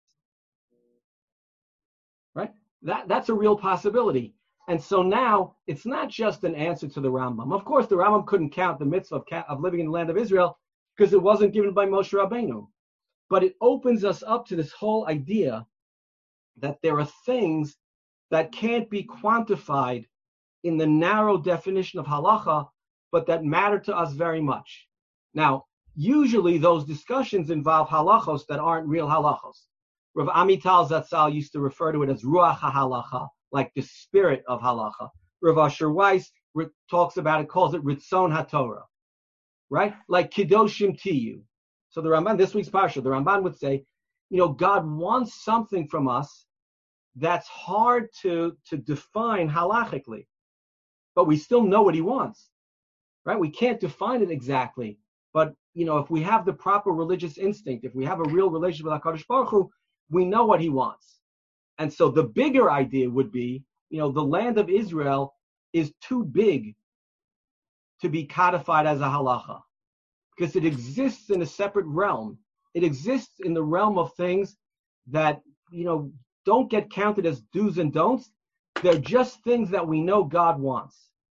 [SPEAKER 1] Right? That that's a real possibility. And so now it's not just an answer to the Rambam. Of course, the Rambam couldn't count the mitzvah of, of living in the land of Israel because it wasn't given by Moshe Rabbeinu. But it opens us up to this whole idea that there are things that can't be quantified in the narrow definition of halacha, but that matter to us very much. Now, usually those discussions involve halachos that aren't real halachos. Rav Amital Zatzal used to refer to it as ruach halacha, like the spirit of halacha. Rav Asher Weiss re- talks about it, calls it ritzon haTorah, right? Like kiddoshim tiyu. So the Ramban, this week's parsha, the Ramban would say, you know, God wants something from us that's hard to, to define halachically, but we still know what he wants, right? We can't define it exactly, but, you know, if we have the proper religious instinct, if we have a real relationship with HaKadosh Baruch Hu, we know what he wants. And so the bigger idea would be, you know, the land of Israel is too big to be codified as a halacha because it exists in a separate realm. It exists in the realm of things that, you know, don't get counted as do's and don'ts. They're just things that we know God wants.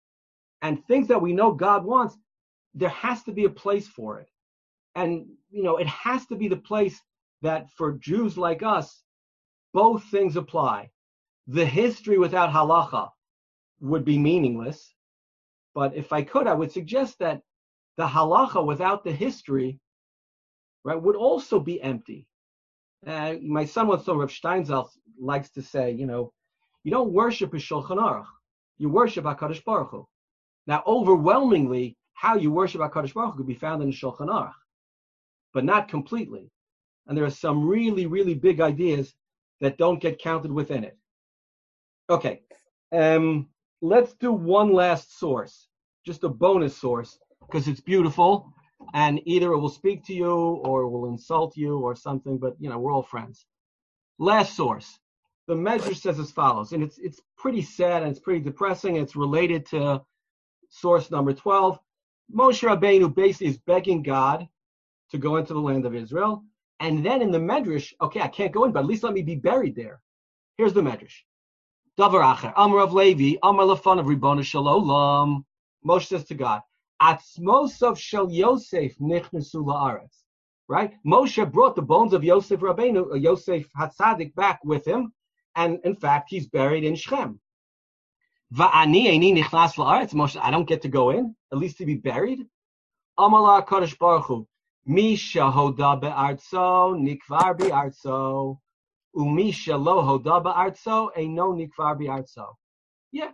[SPEAKER 1] And things that we know God wants, there has to be a place for it. And, you know, it has to be the place that for Jews like us, both things apply. The history without halacha would be meaningless. But if I could, I would suggest that the halacha without the history, right, would also be empty. Uh, my son once told Rav Steinsaltz likes to say, you know, you don't worship a Shulchan Aruch, you worship HaKadosh Baruch Hu. Now, overwhelmingly, how you worship HaKadosh Baruch Hu could be found in the Shulchan Aruch, but not completely. And there are some really, really big ideas that don't get counted within it. Okay, um, let's do one last source, just a bonus source, because it's beautiful, and either it will speak to you or it will insult you or something, but, you know, we're all friends. Last source. The Medrash says as follows, and it's it's pretty sad and it's pretty depressing. It's related to source number twelve. Moshe Rabbeinu basically is begging God to go into the land of Israel. And then in the Medrash, okay, I can't go in, but at least let me be buried there. Here's the Medrash. Davar Acher, Amar of Levi, Amar Lafan of Ribbon Shalom. Moshe says to God, Atzmosav Shel Yosef Nichnesu La'aretz. Right? Moshe brought the bones of Yosef Rabbeinu, Yosef Hatzadik, back with him. And in fact, he's buried in Shechem. Va'ani eini nichnas la'aretz. Moshe, I don't get to go in, at least to be buried. Amar HaKadosh Baruch Hu, Misha hoda be'artzo nikvar bi'artzo, umisha lo hoda be'artzo eino nikvar bi'artzo. Yeah,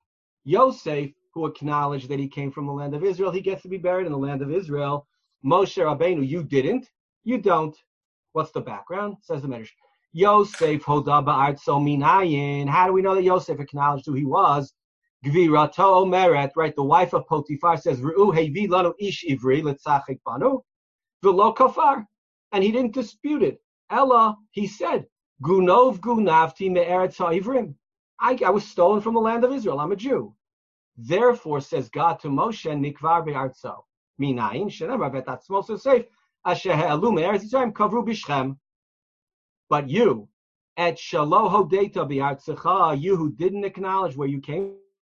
[SPEAKER 1] Yosef, who acknowledged that he came from the land of Israel, he gets to be buried in the land of Israel. Moshe Rabbeinu, you didn't, you don't. What's the background? Says the Medrash. Yosef hoda ba'artzo minayin. How do we know that Yosef acknowledged who he was? Gvirato omeret, right? The wife of Potiphar says, Ru'u hevi lanu ish ivri letzachik banu v'lo kafar, and he didn't dispute it. Ella, he said, Gunov gunavti me'eretz ha'ivrim. I, I was stolen from the land of Israel. I'm a Jew. Therefore, says God to Moshe, Nikvar be'artzo. Minayin shenemar v'etatzmo so safe. Asher ha'alu me'eretz Yisrael kavru b'Shechem. But you, at shalo hodeta be'artzecha, you who didn't acknowledge where you came,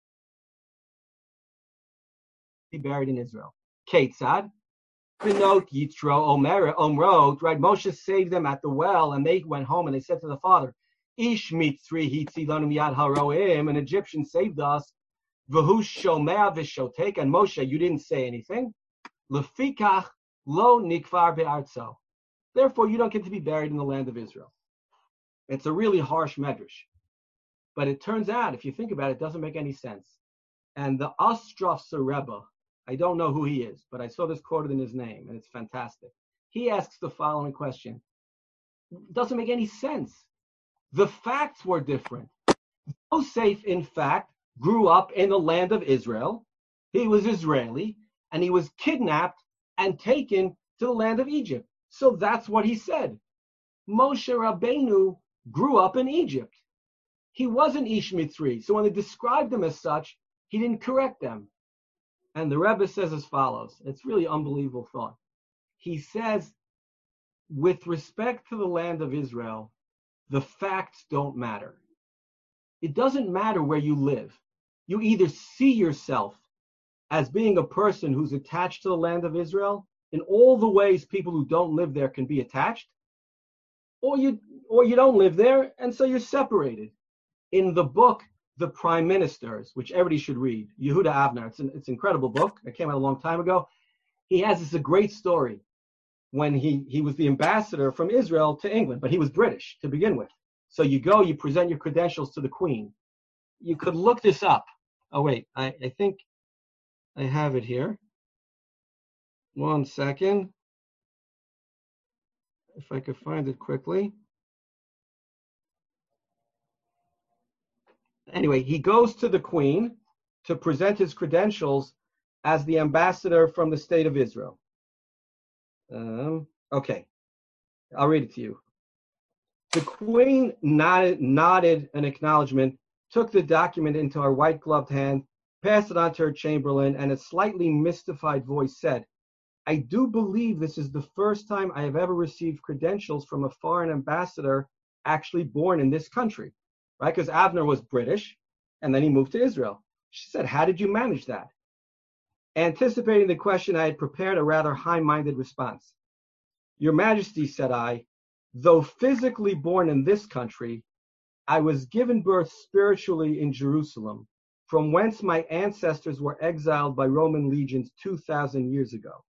[SPEAKER 1] be buried in Israel. Ketzad, Benot Yitro Omer Omrod, right? Moshe saved them at the well, and they went home and they said to the father, Ish mitzri hitzi lanu miyad haroim, an Egyptian saved us. V'hu shomea v'shotek, and Moshe, you didn't say anything. Lefikach lo nikvar be'artzo. Therefore, you don't get to be buried in the land of Israel. It's a really harsh medrash. But it turns out, if you think about it, it doesn't make any sense. And the Ostrovtzer Rebbe, I don't know who he is, but I saw this quoted in his name, and it's fantastic. He asks the following question. It doesn't make any sense. The facts were different. Yosef, in fact, grew up in the land of Israel. He was Israeli, and he was kidnapped and taken to the land of Egypt. So that's what he said. Moshe Rabbeinu grew up in Egypt. He wasn't Ish Mitzri. So when they described him as such, he didn't correct them. And the Rebbe says as follows. It's really unbelievable thought. He says, with respect to the land of Israel, the facts don't matter. It doesn't matter where you live. You either see yourself as being a person who's attached to the land of Israel in all the ways people who don't live there can be attached, or you or you don't live there, and so you're separated. In the book, The Prime Ministers, which everybody should read, Yehuda Avner, it's an, it's an incredible book. It came out a long time ago. He has this a great story when he, he was the ambassador from Israel to England, but he was British to begin with. So you go, you present your credentials to the Queen. You could look this up. Oh, wait, I, I think I have it here. One second. If I could find it quickly. Anyway, he goes to the Queen to present his credentials as the ambassador from the state of Israel. Um, okay, I'll read it to you. The Queen nodded, nodded an acknowledgement, took the document into her white-gloved hand, passed it on to her chamberlain, and a slightly mystified voice said, I do believe this is the first time I have ever received credentials from a foreign ambassador actually born in this country, right? Because Avner was British, and then he moved to Israel. She said, how did you manage that? Anticipating the question, I had prepared a rather high-minded response. Your Majesty, said I, though physically born in this country, I was given birth spiritually in Jerusalem, from whence my ancestors were exiled by Roman legions two thousand years ago.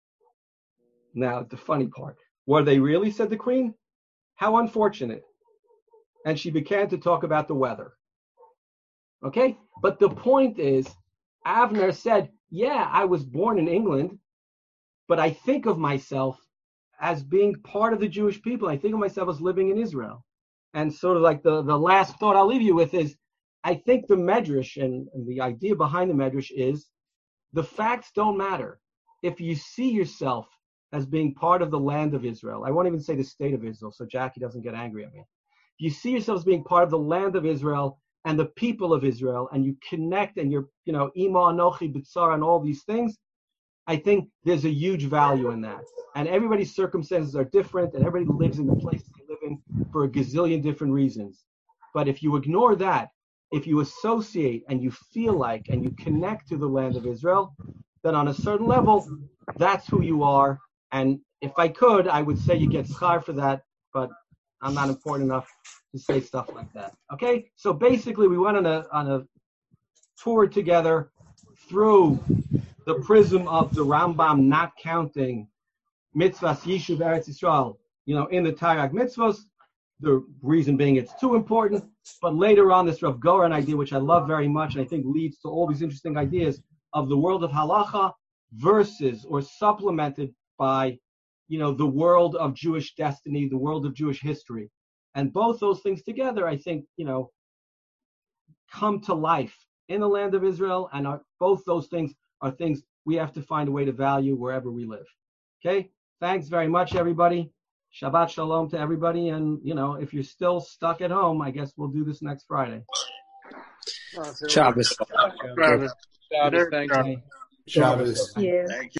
[SPEAKER 1] Now, the funny part, were they really, said the Queen? How unfortunate. And she began to talk about the weather. Okay? But the point is, Avner said, yeah, I was born in England, but I think of myself as being part of the Jewish people. I think of myself as living in Israel. And sort of like the, the last thought I'll leave you with is, I think the Medrash and, and the idea behind the Medrash is the facts don't matter. If you see yourself as being part of the land of Israel, I won't even say the state of Israel, so Jackie doesn't get angry at me. If you see yourself as being part of the land of Israel and the people of Israel, and you connect and you're, you know, Ima Anochi B'tzar and all these things, I think there's a huge value in that. And everybody's circumstances are different, and everybody lives in the place they live in for a gazillion different reasons. But if you ignore that, if you associate and you feel like and you connect to the land of Israel, then on a certain level, that's who you are. And if I could, I would say you get schar for that, but I'm not important enough to say stuff like that. Okay? So basically, we went on a on a tour together through the prism of the Rambam not counting mitzvahs Yishuv Eretz Yisrael, you know, in the Taryag mitzvahs. The reason being it's too important. But later on, this Rav Goren idea, which I love very much, and I think leads to all these interesting ideas of the world of halacha versus or supplemented by, you know, the world of Jewish destiny, the world of Jewish history. And both those things together, I think, you know, come to life in the land of Israel. And are, both those things are things we have to find a way to value wherever we live. Okay? Thanks very much, everybody. Shabbat shalom to everybody. And, you know, if you're still stuck at home, I guess we'll do this next Friday.
[SPEAKER 5] Shabbos.
[SPEAKER 2] Shabbos.
[SPEAKER 6] Shabbos. Thank you.
[SPEAKER 4] Shabbos.
[SPEAKER 7] Yeah.
[SPEAKER 3] Thank you.